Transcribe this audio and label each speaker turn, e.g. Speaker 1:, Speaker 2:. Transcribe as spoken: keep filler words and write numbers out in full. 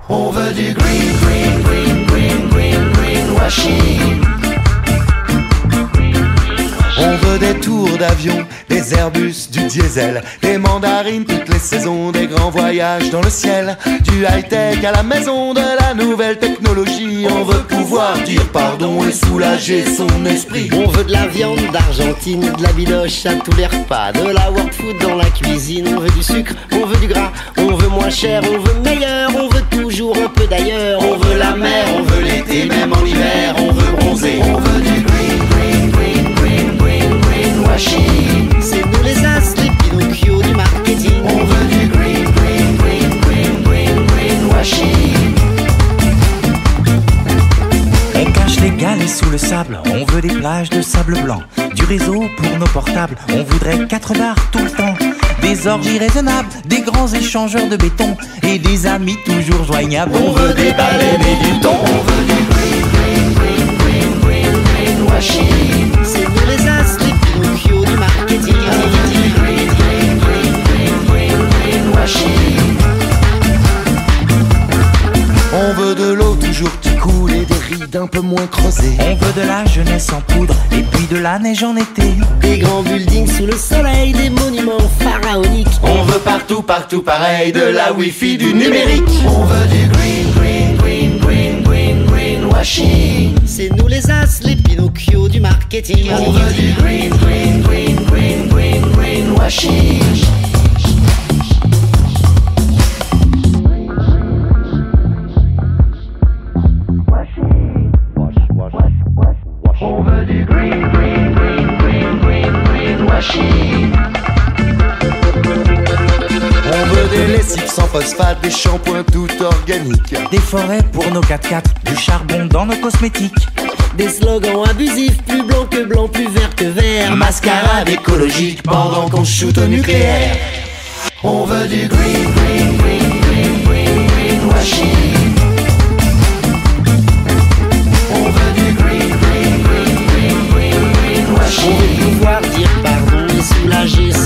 Speaker 1: On veut du green, green, green, green, green, greenwashing. On veut des tours d'avion, des Airbus, du diesel, des mandarines toutes les saisons, des grands voyages dans le ciel, du high-tech à la maison, de la nouvelle technologie. On veut pouvoir dire pardon et soulager son esprit.
Speaker 2: On veut de la viande d'Argentine, de la biloche à tous les repas, de la world food dans la cuisine. On veut du sucre, on veut du gras, on veut moins cher, on veut meilleur, on veut toujours un peu d'ailleurs.
Speaker 1: On veut la mer, on veut l'été, même en hiver, on veut bronzer. On veut du green, green, green, green, green, greenwashing.
Speaker 2: C'est nous les as, les Pinocchio du marketing.
Speaker 1: On veut du green, green, green, green, green, greenwashing.
Speaker 3: On cache les galets sous le sable, on veut des plages de sable blanc, du réseau pour nos portables, on voudrait quatre bars tout le temps, des orgies raisonnables, des grands échangeurs de béton et des amis toujours joignables.
Speaker 1: On veut des baleines et du thon. On veut du green, green, green, green, green, greenwashing.
Speaker 2: C'est nous les as, les Pinocchio du marketing.
Speaker 1: On veut du green, green, green, green, green, greenwashing. On veut de l'eau toujours qui coule et des rides un peu moins creusées.
Speaker 3: On veut de la jeunesse en poudre et puis de la neige en été.
Speaker 2: Des grands buildings sous le soleil, des monuments pharaoniques.
Speaker 1: On veut partout, partout pareil, de la wifi, du numérique. On veut du green, green, green, green, green, greenwashing.
Speaker 2: C'est nous les as, les Pinocchio du marketing.
Speaker 1: On veut du green, green, green, green, green, greenwashing. On veut du green, green, green, green, green, greenwashing. On veut des lessives sans phosphate, des shampoings tout organiques,
Speaker 3: Des forêts pour nos quatre-quatre, du charbon dans nos cosmétiques.
Speaker 2: Des slogans abusifs, plus blanc que blanc, plus vert que vert.
Speaker 1: mascarade écologique pendant qu'on shoot au nucléaire. On veut du green, green, green, green, green, greenwashing. On veut du green, green, green, green,
Speaker 2: On
Speaker 1: greenwashing.
Speaker 2: veut pouvoir dire pardon et soulager